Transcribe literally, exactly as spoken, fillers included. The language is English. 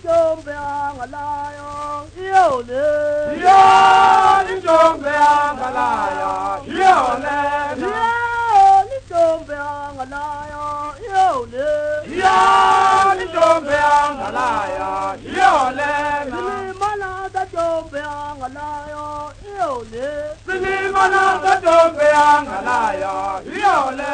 Jump young a lion, yo, Yeah, the jump young a lion, yo, yeah, the jump young a lion, yo, yeah, the jump young a lion, yo, Billy Mana, the jump young a lion, yo, Billy Mana, the jump young a lion, yo,